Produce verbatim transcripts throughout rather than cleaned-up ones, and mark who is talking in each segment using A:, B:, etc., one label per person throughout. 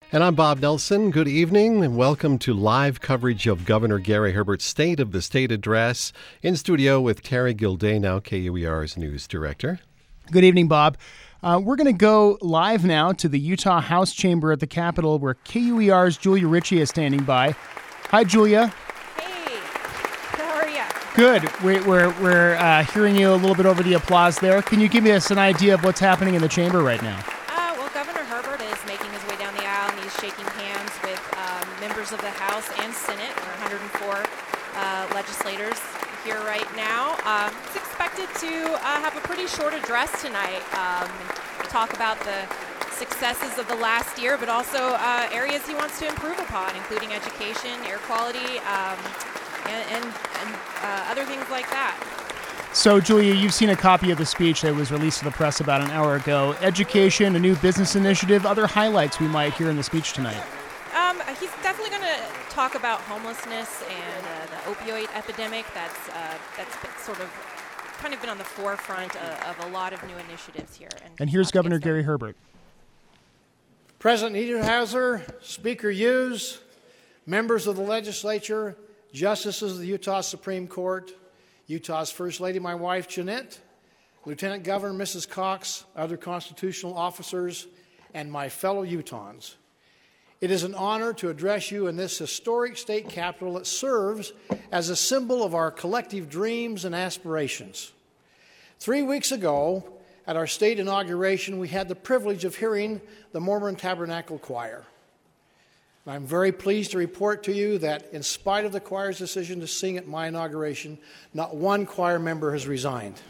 A: And I'm Bob Nelson. Good evening and welcome to live coverage of Governor Gary Herbert's State of the State Address. In studio with Terry Gilday, now K U E R's news director.
B: Good evening, Bob. Uh, we're going to go live now to the Utah House Chamber at the Capitol, where K U E R's Julia Ritchie is standing by. Hi, Julia.
C: Hey, how are you?
B: Good. We, we're we're uh, hearing you a little bit over the applause there. Can you give us an idea of what's happening in the chamber right now?
C: Uh, well, Governor Herbert is making his way down the aisle, and he's shaking hands with um, members of the House and Senate. There are one hundred four uh, legislators here right now. Um, it's expected to uh, have a pretty short address tonight. Um, talk about the successes of the last year, but also uh, areas he wants to improve upon, including education, air quality, um, and, and, and uh, other things like that.
B: So, Julia, you've seen a copy of the speech that was released to the press about an hour ago. Education, a new business initiative, other highlights we might hear in the speech tonight.
C: Um, he's definitely going to talk about homelessness and uh, the opioid epidemic. That's uh, that's been sort of kind of been on the forefront of, of a lot of new initiatives here. And,
B: and here's Governor Gary Herbert.
D: President Niederhauser, Speaker Hughes, members of the legislature, justices of the Utah Supreme Court, Utah's First Lady, my wife, Jeanette, Lieutenant Governor Missus Cox, other constitutional officers, and my fellow Utahns. It is an honor to address you in this historic state capitol that serves as a symbol of our collective dreams and aspirations. Three weeks ago, at our state inauguration, we had the privilege of hearing the Mormon Tabernacle Choir. And I'm very pleased to report to you that in spite of the choir's decision to sing at my inauguration, not one choir member has resigned.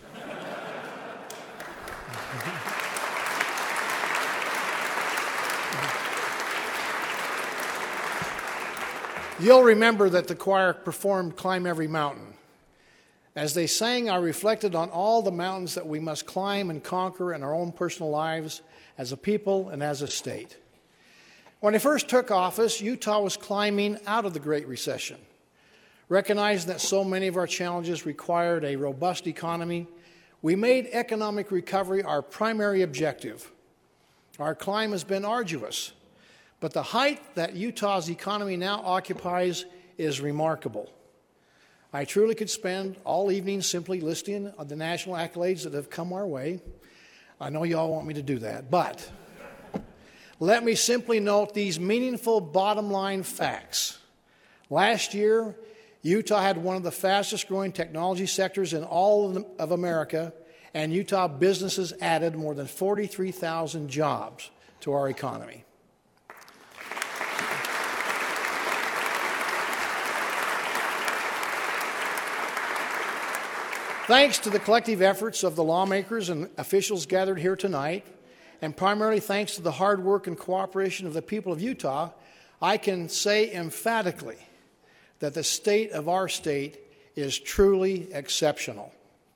D: You'll remember that the choir performed Climb Every Mountain. As they sang, I reflected on all the mountains that we must climb and conquer in our own personal lives as a people and as a state. When I first took office, Utah was climbing out of the Great Recession. Recognizing that so many of our challenges required a robust economy, we made economic recovery our primary objective. Our climb has been arduous, but the height that Utah's economy now occupies is remarkable. I truly could spend all evening simply listing the national accolades that have come our way. I know you all want me to do that, but let me simply note these meaningful bottom line facts. Last year, Utah had one of the fastest growing technology sectors in all of America, and Utah businesses added more than forty-three thousand jobs to our economy. Thanks to the collective efforts of the lawmakers and officials gathered here tonight, and primarily thanks to the hard work and cooperation of the people of Utah, I can say emphatically that the state of our state is truly exceptional.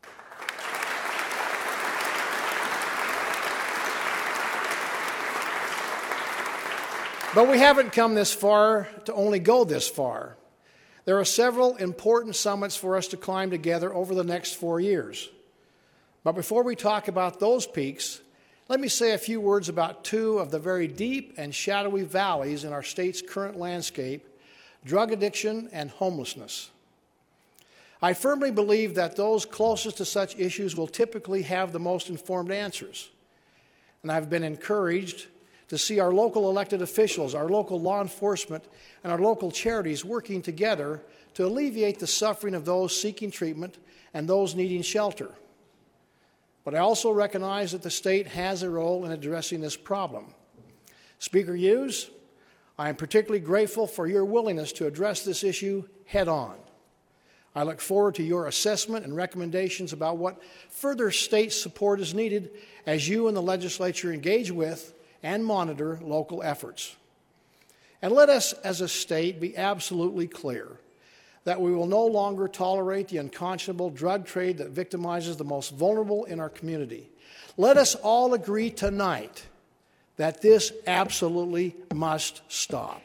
D: But we haven't come this far to only go this far. There are several important summits for us to climb together over the next four years. But before we talk about those peaks, let me say a few words about two of the very deep and shadowy valleys in our state's current landscape: drug addiction and homelessness. I firmly believe that those closest to such issues will typically have the most informed answers. And I've been encouraged to see our local elected officials, our local law enforcement, and our local charities working together to alleviate the suffering of those seeking treatment and those needing shelter. But I also recognize that the state has a role in addressing this problem. Speaker Hughes, I am particularly grateful for your willingness to address this issue head on. I look forward to your assessment and recommendations about what further state support is needed as you and the legislature engage with and monitor local efforts. And let us, as a state, be absolutely clear that we will no longer tolerate the unconscionable drug trade that victimizes the most vulnerable in our community. Let us all agree tonight that this absolutely must stop.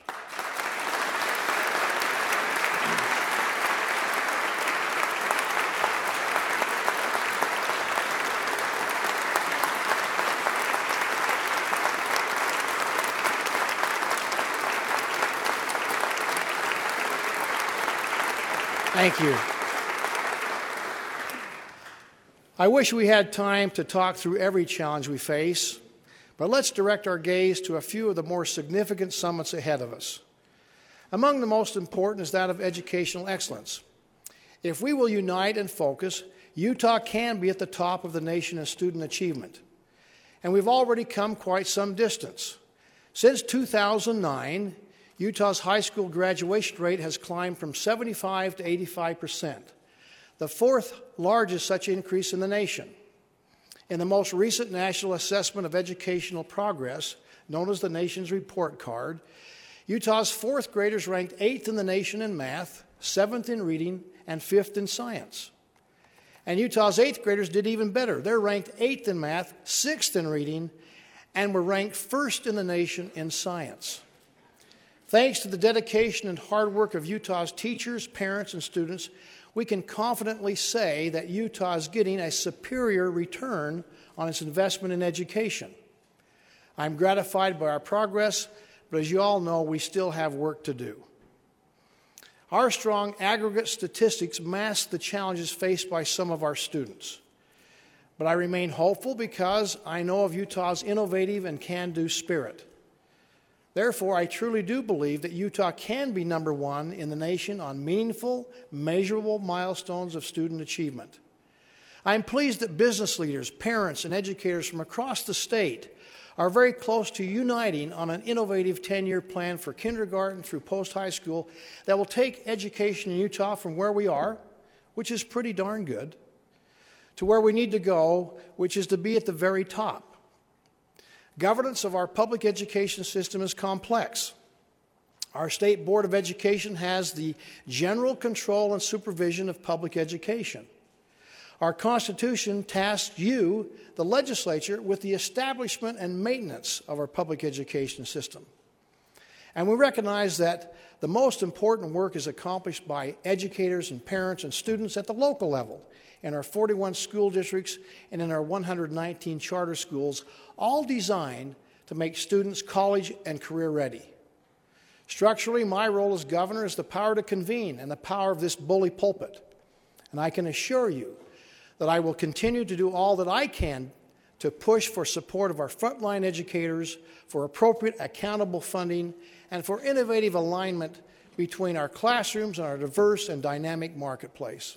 D: Thank you. I wish we had time to talk through every challenge we face, but let's direct our gaze to a few of the more significant summits ahead of us. Among the most important is that of educational excellence. If we will unite and focus, Utah can be at the top of the nation in student achievement. And we've already come quite some distance. Since two thousand nine, Utah's high school graduation rate has climbed from seventy-five to eighty-five percent, the fourth largest such increase in the nation. In the most recent National Assessment of Educational Progress, known as the nation's report card, Utah's fourth graders ranked eighth in the nation in math, seventh in reading, and fifth in science. And Utah's eighth graders did even better. They're ranked eighth in math, sixth in reading, and were ranked first in the nation in science. Thanks to the dedication and hard work of Utah's teachers, parents, and students, we can confidently say that Utah is getting a superior return on its investment in education. I'm gratified by our progress, but as you all know, we still have work to do. Our strong aggregate statistics mask the challenges faced by some of our students. But I remain hopeful because I know of Utah's innovative and can-do spirit. Therefore, I truly do believe that Utah can be number one in the nation on meaningful, measurable milestones of student achievement. I'm pleased that business leaders, parents, and educators from across the state are very close to uniting on an innovative ten-year plan for kindergarten through post-high school that will take education in Utah from where we are, which is pretty darn good, to where we need to go, which is to be at the very top. Governance of our public education system is complex. Our State Board of Education has the general control and supervision of public education. Our Constitution tasks you, the legislature, with the establishment and maintenance of our public education system. And we recognize that the most important work is accomplished by educators and parents and students at the local level, in our forty-one school districts and in our one hundred nineteen charter schools, all designed to make students college and career ready. Structurally, my role as governor is the power to convene and the power of this bully pulpit. And I can assure you that I will continue to do all that I can to push for support of our frontline educators, for appropriate accountable funding, and for innovative alignment between our classrooms and our diverse and dynamic marketplace.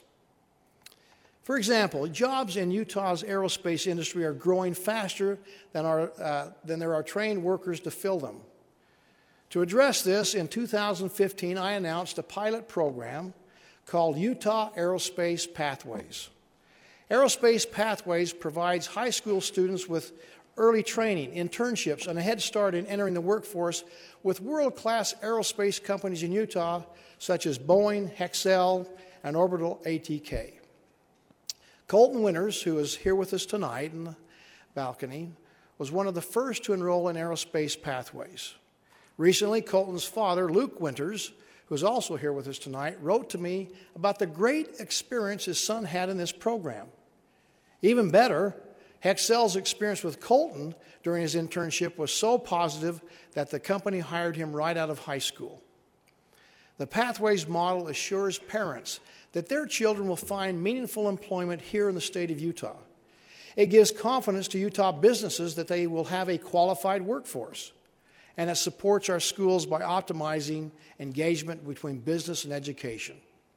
D: For example, jobs in Utah's aerospace industry are growing faster than, our, uh, than there are trained workers to fill them. To address this, in two thousand fifteen, I announced a pilot program called Utah Aerospace Pathways. Aerospace Pathways provides high school students with early training, internships, and a head start in entering the workforce with world-class aerospace companies in Utah, such as Boeing, Hexcel, and Orbital A T K. Colton Winters, who is here with us tonight in the balcony, was one of the first to enroll in Aerospace Pathways. Recently, Colton's father, Luke Winters, who is also here with us tonight, wrote to me about the great experience his son had in this program. Even better, Hexcel's experience with Colton during his internship was so positive that the company hired him right out of high school. The Pathways model assures parents that their children will find meaningful employment here in the state of Utah. It gives confidence to Utah businesses that they will have a qualified workforce, and it supports our schools by optimizing engagement between business and education.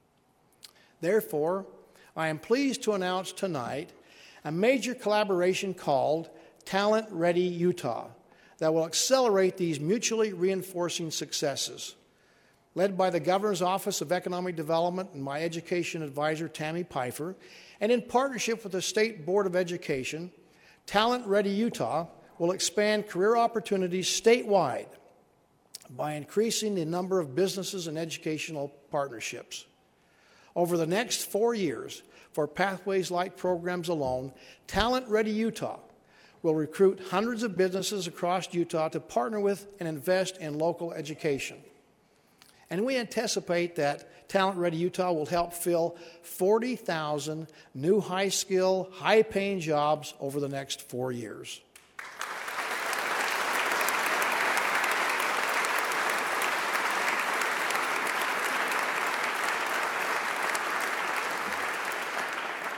D: Therefore, I am pleased to announce tonight a major collaboration called Talent Ready Utah that will accelerate these mutually reinforcing successes. Led by the Governor's Office of Economic Development and my education advisor, Tammy Pfeiffer, and in partnership with the State Board of Education, Talent Ready Utah will expand career opportunities statewide by increasing the number of businesses and educational partnerships. Over the next four years, for Pathways-like programs alone, Talent Ready Utah will recruit hundreds of businesses across Utah to partner with and invest in local education. And we anticipate that Talent Ready Utah will help fill forty thousand new high-skill, high-paying jobs over the next four years.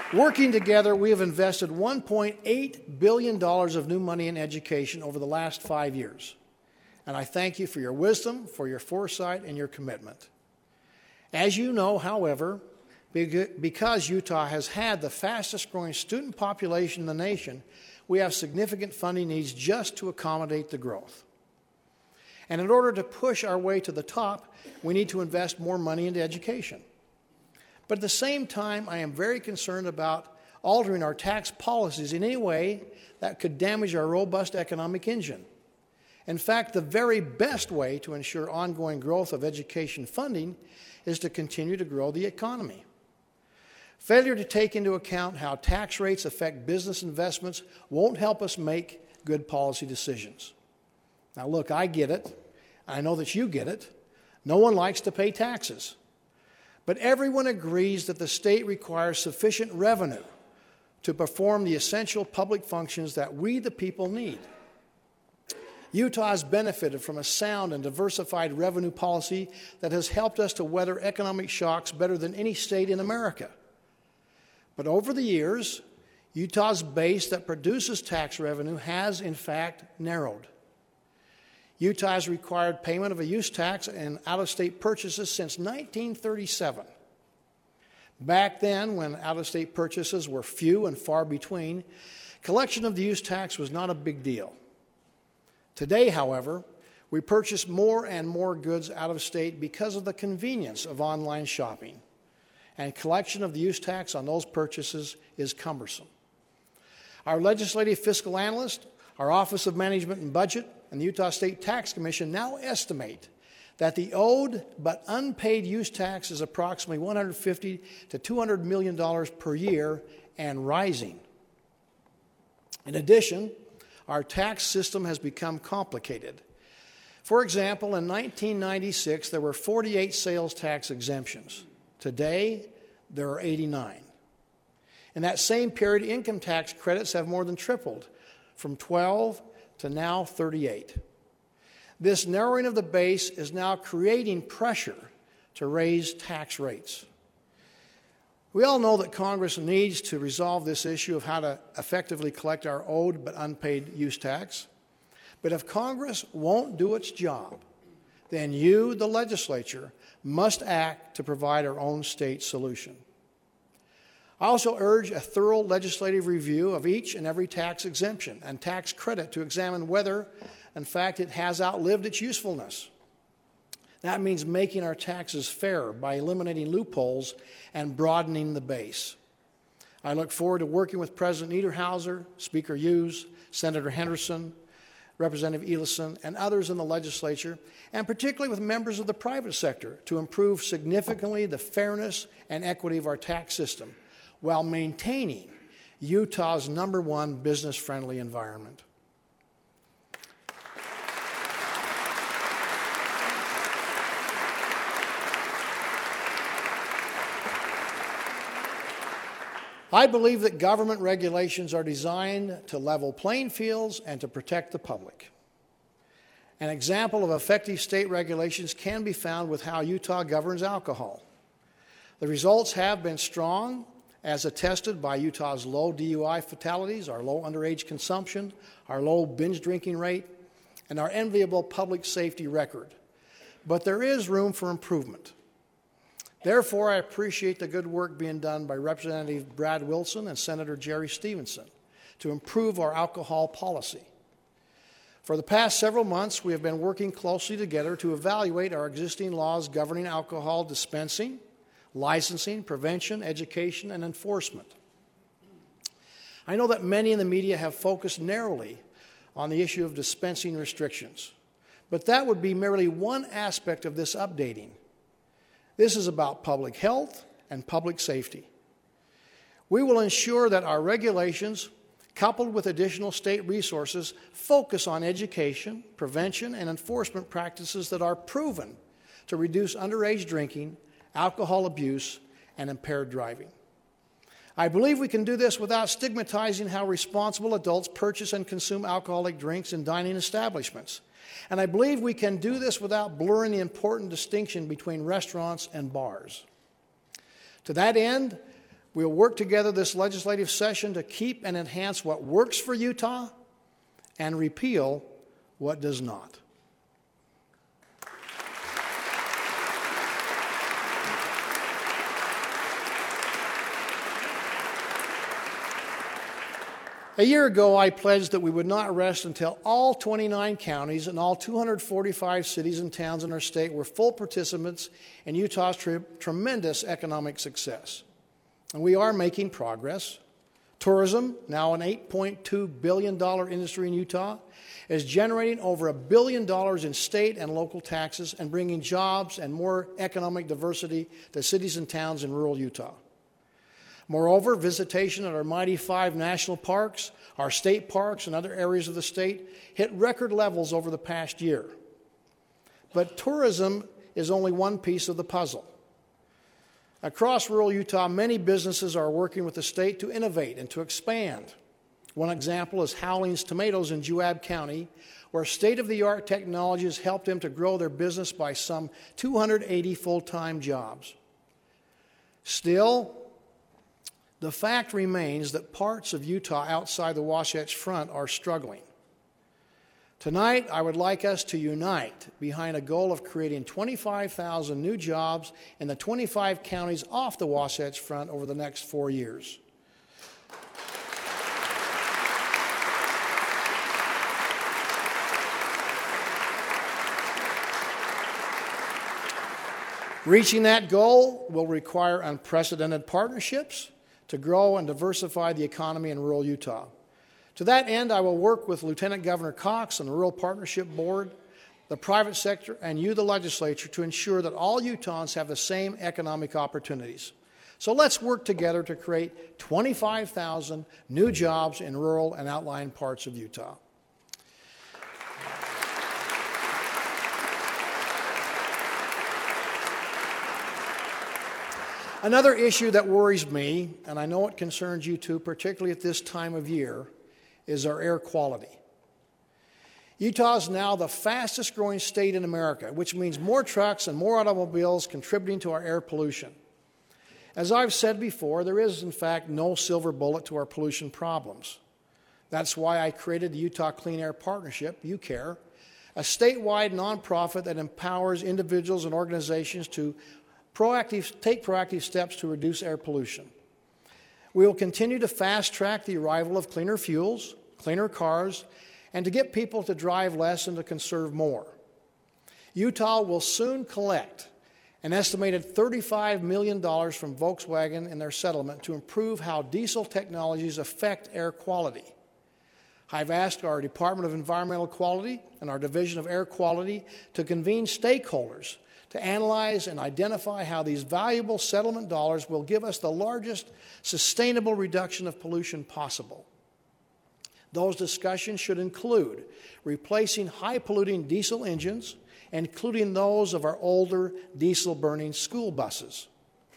D: Working together, we have invested one point eight billion dollars of new money in education over the last five years. And I thank you for your wisdom, for your foresight, and your commitment. As you know, however, because Utah has had the fastest growing student population in the nation, we have significant funding needs just to accommodate the growth. And in order to push our way to the top, we need to invest more money into education. But at the same time, I am very concerned about altering our tax policies in any way that could damage our robust economic engine. In fact, the very best way to ensure ongoing growth of education funding is to continue to grow the economy. Failure to take into account how tax rates affect business investments won't help us make good policy decisions. Now, look, I get it. I know that you get it. No one likes to pay taxes. But everyone agrees that the state requires sufficient revenue to perform the essential public functions that we, the people, need. Utah has benefited from a sound and diversified revenue policy that has helped us to weather economic shocks better than any state in America. But over the years, Utah's base that produces tax revenue has, in fact, narrowed. Utah has required payment of a use tax and out-of-state purchases since nineteen thirty-seven. Back then, when out-of-state purchases were few and far between, collection of the use tax was not a big deal. Today, however, we purchase more and more goods out of state because of the convenience of online shopping, and collection of the use tax on those purchases is cumbersome. Our legislative fiscal analyst, our Office of Management and Budget, and the Utah State Tax Commission now estimate that the owed but unpaid use tax is approximately one hundred fifty to two hundred million dollars per year and rising. In addition, our tax system has become complicated. For example, in nineteen ninety-six, there were forty-eight sales tax exemptions. Today, there are eighty-nine. In that same period, income tax credits have more than tripled, from twelve to now thirty-eight. This narrowing of the base is now creating pressure to raise tax rates. We all know that Congress needs to resolve this issue of how to effectively collect our owed but unpaid use tax. But if Congress won't do its job, then you, the legislature, must act to provide our own state solution. I also urge a thorough legislative review of each and every tax exemption and tax credit to examine whether, in fact, it has outlived its usefulness. That means making our taxes fair by eliminating loopholes and broadening the base. I look forward to working with President Niederhauser, Speaker Hughes, Senator Henderson, Representative Ellison, and others in the legislature, and particularly with members of the private sector, to improve significantly the fairness and equity of our tax system while maintaining Utah's number one business-friendly environment. I believe that government regulations are designed to level playing fields and to protect the public. An example of effective state regulations can be found with how Utah governs alcohol. The results have been strong, as attested by Utah's low D U I fatalities, our low underage consumption, our low binge drinking rate, and our enviable public safety record. But there is room for improvement. Therefore, I appreciate the good work being done by Representative Brad Wilson and Senator Jerry Stevenson to improve our alcohol policy. For the past several months, we have been working closely together to evaluate our existing laws governing alcohol dispensing, licensing, prevention, education, and enforcement. I know that many in the media have focused narrowly on the issue of dispensing restrictions, but that would be merely one aspect of this updating. This is about public health and public safety. We will ensure that our regulations, coupled with additional state resources, focus on education, prevention, and enforcement practices that are proven to reduce underage drinking, alcohol abuse, and impaired driving. I believe we can do this without stigmatizing how responsible adults purchase and consume alcoholic drinks in dining establishments. And I believe we can do this without blurring the important distinction between restaurants and bars. To that end, We'll work together this legislative session to keep and enhance what works for Utah and repeal what does not. A year ago, I pledged that we would not rest until all twenty-nine counties and all two hundred forty-five cities and towns in our state were full participants in Utah's tre- tremendous economic success. And we are making progress. Tourism, now an eight point two billion dollars industry in Utah, is generating over a billion dollars in state and local taxes and bringing jobs and more economic diversity to cities and towns in rural Utah. Moreover, visitation at our mighty five national parks, our state parks, and other areas of the state hit record levels over the past year. But tourism is only one piece of the puzzle. Across rural Utah, many businesses are working with the state to innovate and to expand. One example is Howlings Tomatoes in Juab County, where state-of-the-art technology has helped them to grow their business by some two hundred eighty full-time jobs. Still, the fact remains that parts of Utah outside the Wasatch Front are struggling. Tonight, I would like us to unite behind a goal of creating twenty-five thousand new jobs in the twenty-five counties off the Wasatch Front over the next four years. Reaching that goal will require unprecedented partnerships to grow and diversify the economy in rural Utah. To that end, I will work with Lieutenant Governor Cox and the Rural Partnership Board, the private sector, and you, the legislature, to ensure that all Utahns have the same economic opportunities. So let's work together to create twenty-five thousand new jobs in rural and outlying parts of Utah. Another issue that worries me, and I know it concerns you too, particularly at this time of year, is our air quality. Utah is now the fastest growing state in America, which means more trucks and more automobiles contributing to our air pollution. As I've said before, there is, in fact, no silver bullet to our pollution problems. That's why I created the Utah Clean Air Partnership, UCARE, a statewide nonprofit that empowers individuals and organizations to Proactive, take proactive steps to reduce air pollution. We will continue to fast-track the arrival of cleaner fuels, cleaner cars, and to get people to drive less and to conserve more. Utah will soon collect an estimated thirty-five million dollars from Volkswagen in their settlement to improve how diesel technologies affect air quality. I've asked our Department of Environmental Quality and our Division of Air Quality to convene stakeholders to analyze and identify how these valuable settlement dollars will give us the largest sustainable reduction of pollution possible. Those discussions should include replacing high-polluting diesel engines, including those of our older diesel-burning school buses.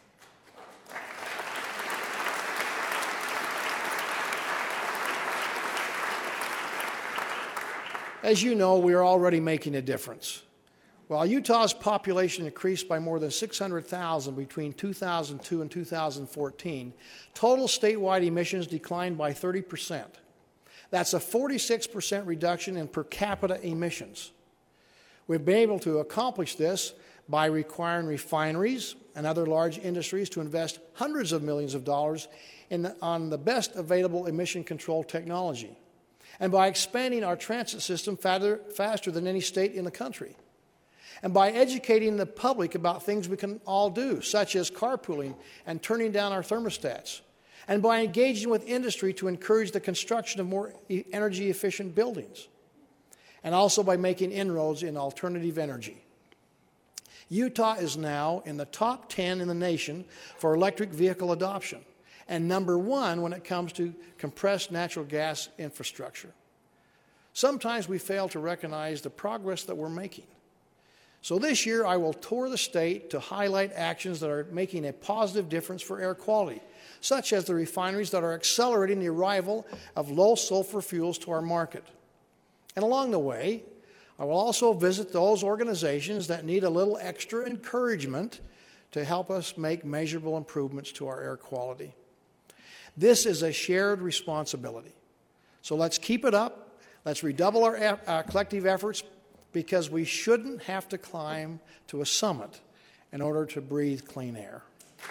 D: As you know, we are already making a difference. While Utah's population increased by more than six hundred thousand between two thousand two and two thousand fourteen, total statewide emissions declined by thirty percent. That's a forty-six percent reduction in per capita emissions. We've been able to accomplish this by requiring refineries and other large industries to invest hundreds of millions of dollars in the, on the best available emission control technology, and by expanding our transit system faster, faster than any state in the country, and by educating the public about things we can all do, such as carpooling and turning down our thermostats, and by engaging with industry to encourage the construction of more energy-efficient buildings, and also by making inroads in alternative energy. Utah is now in the top ten in the nation for electric vehicle adoption, and number one when it comes to compressed natural gas infrastructure. Sometimes we fail to recognize the progress that we're making. So this year, I will tour the state to highlight actions that are making a positive difference for air quality, such as the refineries that are accelerating the arrival of low-sulfur fuels to our market. And along the way, I will also visit those organizations that need a little extra encouragement to help us make measurable improvements to our air quality. This is a shared responsibility. So let's keep it up. Let's redouble our, e- our collective efforts, because we shouldn't have to climb to a summit in order to breathe clean air.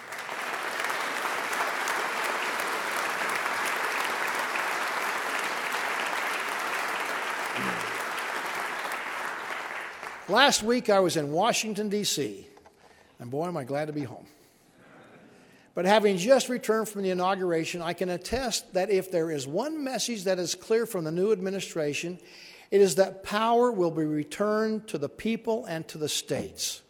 D: Last week I was in Washington, D C, and boy, am I glad to be home. But having just returned from the inauguration, I can attest that if there is one message that is clear from the new administration, it is that power will be returned to the people and to the states.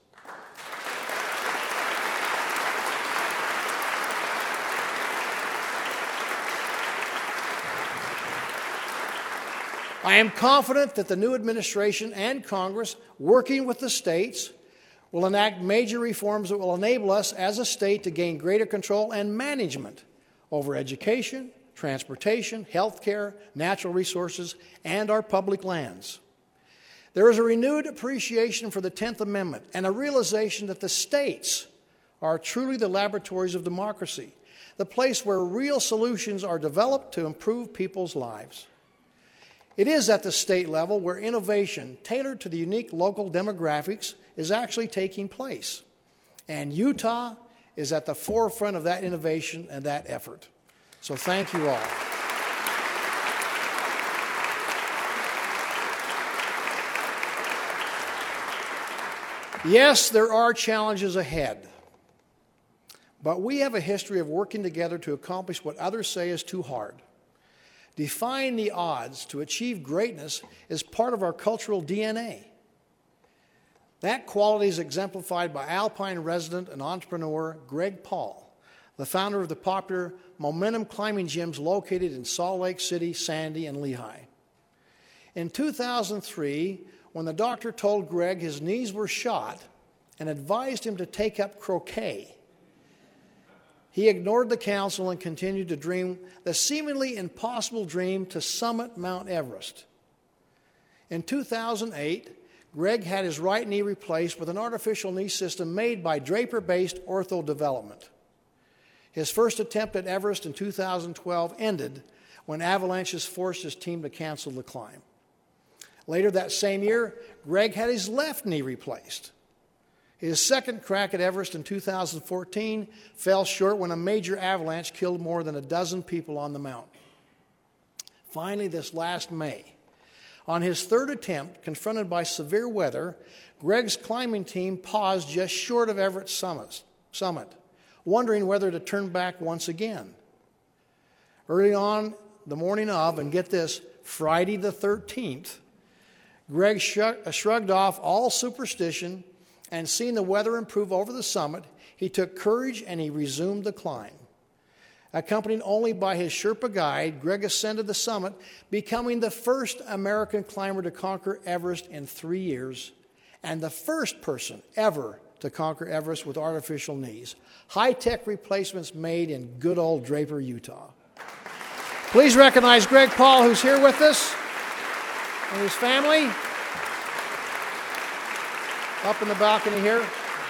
D: I am confident that the new administration and Congress, working with the states, will enact major reforms that will enable us as a state to gain greater control and management over education, transportation, health care, natural resources, and our public lands. There is a renewed appreciation for the tenth Amendment and a realization that the states are truly the laboratories of democracy, the place where real solutions are developed to improve people's lives. It is at the state level where innovation, tailored to the unique local demographics, is actually taking place. And Utah is at the forefront of that innovation and that effort. So thank you all. Yes, there are challenges ahead, but we have a history of working together to accomplish what others say is too hard. Defying the odds to achieve greatness is part of our cultural D N A. That quality is exemplified by Alpine resident and entrepreneur Greg Paul, the founder of the popular Momentum climbing gyms located in Salt Lake City, Sandy, and Lehigh. In two thousand three, when the doctor told Greg his knees were shot and advised him to take up croquet, he ignored the counsel and continued to dream the seemingly impossible dream to summit Mount Everest. In two thousand eight, Greg had his right knee replaced with an artificial knee system made by Draper-based Ortho Development. His first attempt at Everest in two thousand twelve ended when avalanches forced his team to cancel the climb. Later that same year, Greg had his left knee replaced. His second crack at Everest in two thousand fourteen fell short when a major avalanche killed more than a dozen people on the mountain. Finally, this last May, on his third attempt, confronted by severe weather, Greg's climbing team paused just short of Everest summit, wondering whether to turn back once again. Early on the morning of, and get this, Friday the thirteenth, Greg shrugged off all superstition, and seeing the weather improve over the summit, he took courage and he resumed the climb. Accompanied only by his Sherpa guide, Greg ascended the summit, becoming the first American climber to conquer Everest in three years, and the first person ever to conquer Everest with artificial knees. High-tech replacements made in good old Draper, Utah. Please recognize Greg Paul, who's here with us, and his family. Up in the balcony here.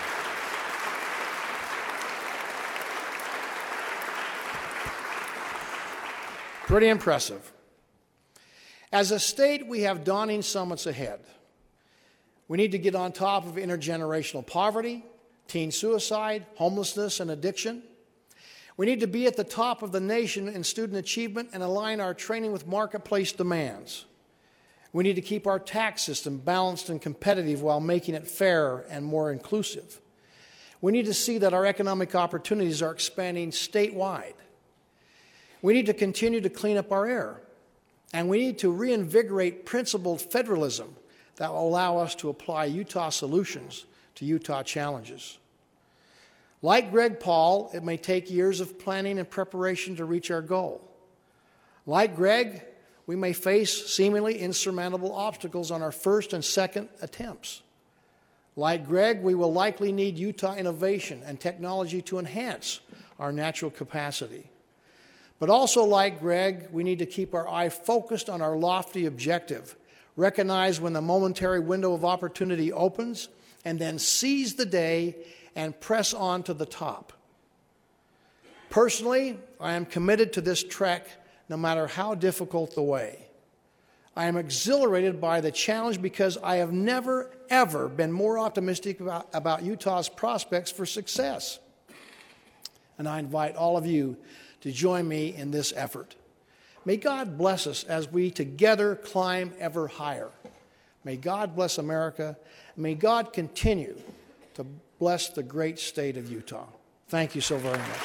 D: Pretty impressive. As a state, we have daunting summits ahead. We need to get on top of intergenerational poverty, teen suicide, homelessness, and addiction. We need to be at the top of the nation in student achievement and align our training with marketplace demands. We need to keep our tax system balanced and competitive while making it fairer and more inclusive. We need to see that our economic opportunities are expanding statewide. We need to continue to clean up our air. And we need to reinvigorate principled federalism that will allow us to apply Utah solutions to Utah challenges. Like Greg Paul, it may take years of planning and preparation to reach our goal. Like Greg, we may face seemingly insurmountable obstacles on our first and second attempts. Like Greg, we will likely need Utah innovation and technology to enhance our natural capacity. But also like Greg, we need to keep our eye focused on our lofty objective, recognize when the momentary window of opportunity opens, and then seize the day and press on to the top. Personally, I am committed to this trek no matter how difficult the way. I am exhilarated by the challenge because I have never, ever been more optimistic about, about Utah's prospects for success. And I invite all of you to join me in this effort. May God bless us as we together climb ever higher. May God bless America. May God continue to bless the great state of Utah. Thank you so very much.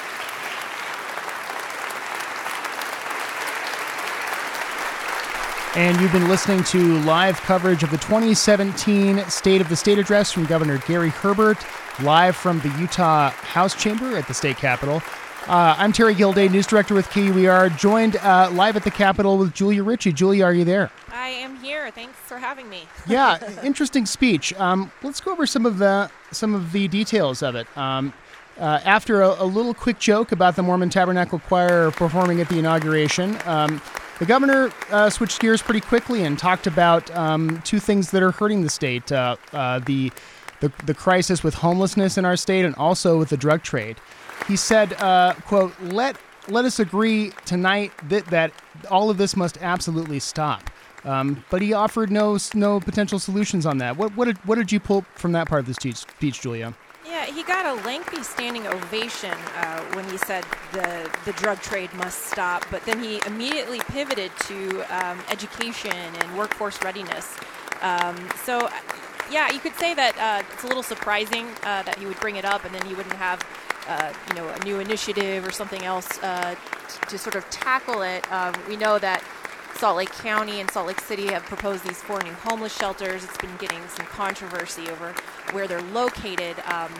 B: And you've been listening to live coverage of the twenty seventeen State of the State Address from Governor Gary Herbert, live from the Utah House Chamber at the state capitol. Uh, I'm Terry Gilday, news director with K U E R, joined uh, live at the Capitol with Julia Ritchie. Julia, are you there?
C: I am here. Thanks for having me.
B: Yeah, interesting speech. Um, let's go over some of the some of the details of it. Um, uh, after a, a little quick joke about the Mormon Tabernacle Choir performing at the inauguration, um, the governor uh, switched gears pretty quickly and talked about um, two things that are hurting the state: uh, uh, the, the the crisis with homelessness in our state, and also with the drug trade. He said, uh, quote, let let us agree tonight that, that all of this must absolutely stop. Um, but he offered no no potential solutions on that. What what did, what did you pull from that part of the speech, speech Julia?
C: Yeah, he got a lengthy standing ovation uh, when he said the, the drug trade must stop, but then he immediately pivoted to um, education and workforce readiness. Um, so, yeah, you could say that uh, it's a little surprising uh, that he would bring it up and then he wouldn't have Uh, you know, a new initiative or something else uh, t- to sort of tackle it. Um, we know that Salt Lake County and Salt Lake City have proposed these four new homeless shelters. It's been getting some controversy over where they're located. Um,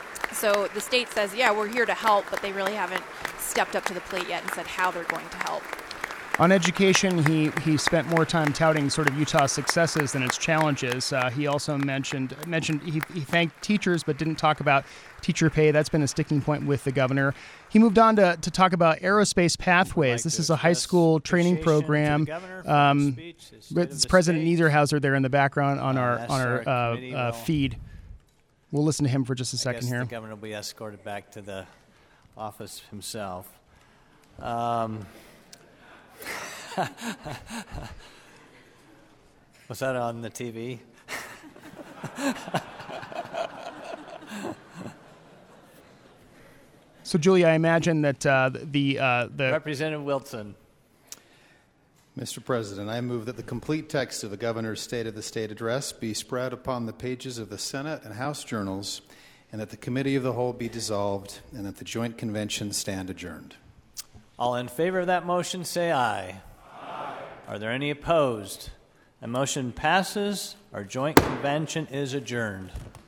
C: so the state says, yeah, we're here to help, but they really haven't stepped up to the plate yet and said how they're going to help.
B: On education, he, he spent more time touting sort of Utah's successes than its challenges. Uh, he also mentioned mentioned he, he thanked teachers, but didn't talk about teacher pay. That's been a sticking point with the governor. He moved on to, to talk about Aerospace Pathways. Like this is a high school training program. Um, it's President Niederhauser there in the background on uh, our on our uh, uh, feed. We'll listen to him for just a
E: I
B: second
E: guess
B: here.
E: The governor will be escorted back to the office himself. Um, Was that on the T V?
B: So, Julia, I imagine that uh, the uh, the
E: Representative Wilson.
F: Mister President, I move that the complete text of the governor's State of the State Address be spread upon the pages of the Senate and House journals, and that the Committee of the Whole be dissolved, and that the Joint Convention stand adjourned.
E: All in favor of that motion, say aye. Aye. Are there any opposed? The motion passes. Our joint convention is adjourned.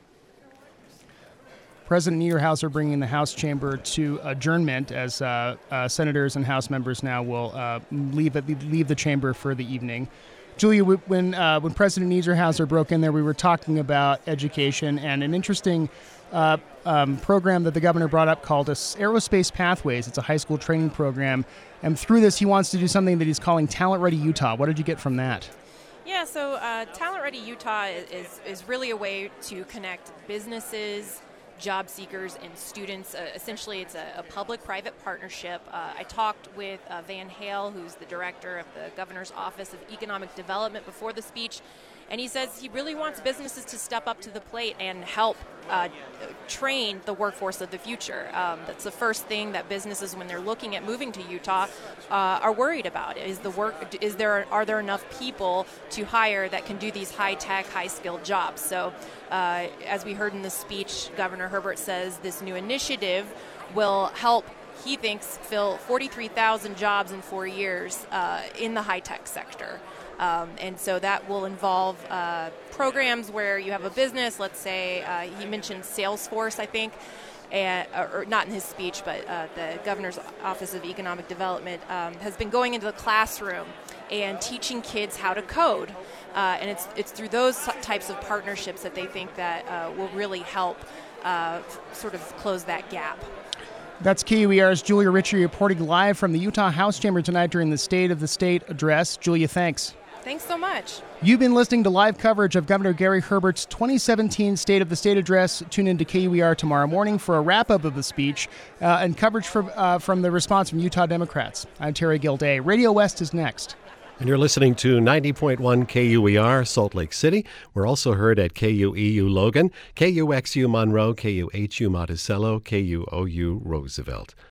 B: President Niederhauser bringing the House chamber to adjournment as uh, uh, senators and House members now will uh, leave leave the chamber for the evening. Julia, when uh, when President Niederhauser broke in there, we were talking about education and an interesting uh, um, program that the governor brought up called Aerospace Pathways. It's a high school training program, and through this, he wants to do something that he's calling Talent Ready Utah. What did you get from that?
C: Yeah, so uh, Talent Ready Utah is, is really a way to connect businesses, job seekers, and students. Uh, essentially, it's a, a public-private partnership. Uh, I talked with uh, Van Hale, who's the director of the Governor's Office of Economic Development, before the speech, and he says he really wants businesses to step up to the plate and help uh, train the workforce of the future. Um, that's the first thing that businesses, when they're looking at moving to Utah, uh, are worried about. Is the work? Is there? Are there enough people to hire that can do these high-tech, high-skilled jobs? So, uh, as we heard in the speech, Governor Herbert says this new initiative will help. He thinks fill forty-three thousand jobs in four years uh, in the high-tech sector. Um, and so that will involve uh, programs where you have a business, let's say, uh, he mentioned Salesforce, I think, and, or, or not in his speech, but uh, the Governor's Office of Economic Development um, has been going into the classroom and teaching kids how to code. Uh, and it's it's through those types of partnerships that they think that uh, will really help uh, sort of close that gap.
B: That's K U E R's Julia Ritchie reporting live from the Utah House Chamber tonight during the State of the State Address. Julia, thanks.
C: Thanks so much.
B: You've been listening to live coverage of Governor Gary Herbert's twenty seventeen State of the State Address. Tune in to K U E R tomorrow morning for a wrap-up of the speech uh, and coverage from, uh, from the response from Utah Democrats. I'm Terry Gilday. Radio West is next.
A: And you're listening to ninety point one K U E R, Salt Lake City. We're also heard at K U E U Logan, K U X U Monroe, K U H U Monticello, K U O U Roosevelt.